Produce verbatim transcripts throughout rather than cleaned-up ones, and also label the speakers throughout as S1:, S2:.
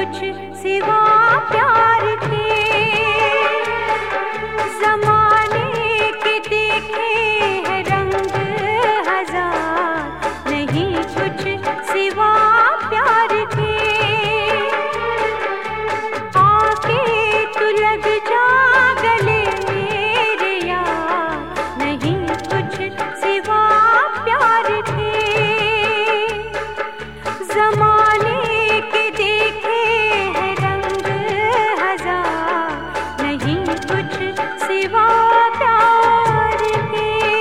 S1: कुछ सिवा प्यार के। ज़माने के देखे हैं रंग हजार, नहीं कुछ सिवा प्यार के। आके तू लग जा गले मेरे यार, नहीं कुछ सिवा प्यार के। ज़माने के देखे हैं रंग हजार, नहीं कुछ सिवा प्यार के।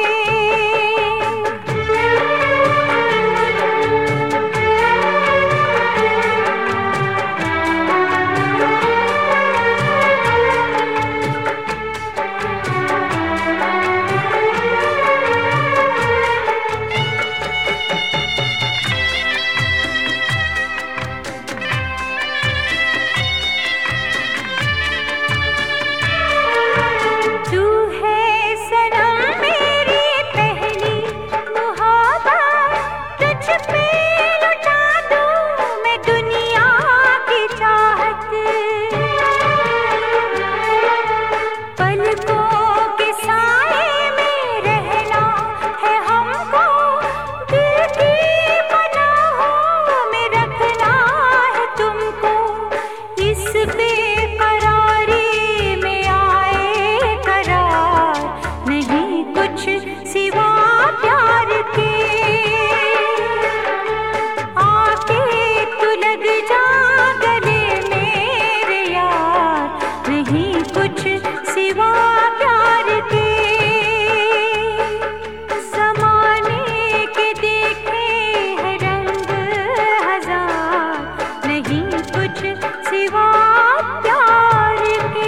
S1: सिवा प्यार के। आके तू लग जा गले मेरे यार, नहीं कुछ सिवा प्यार के। ज़माने के देखे हैं रंग हजार, नहीं कुछ सिवा प्यार के।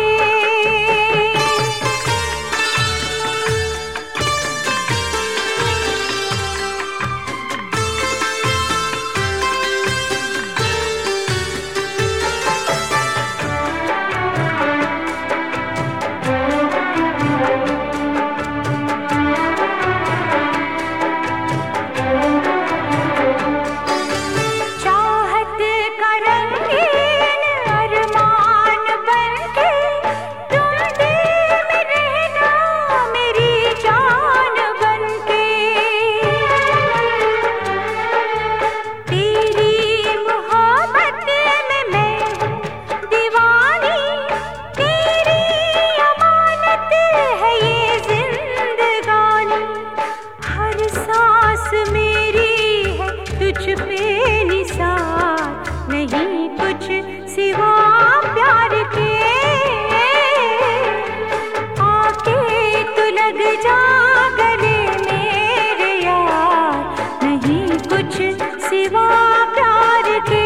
S1: नहीं कुछ सिवा प्यार के। आके तू लग जा गले मेरे यार, नहीं कुछ सिवा प्यार के।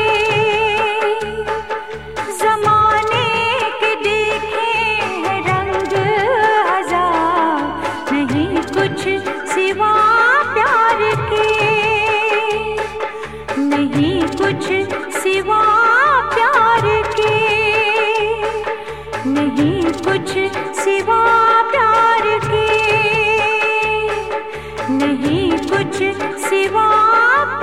S1: ज़माने के देखे हैं रंग हजार, नहीं कुछ सिवा प्यार के। नहीं कुछ सिवा प्यार के, नहीं कुछ सिवा प्यार के, नहीं कुछ सिवा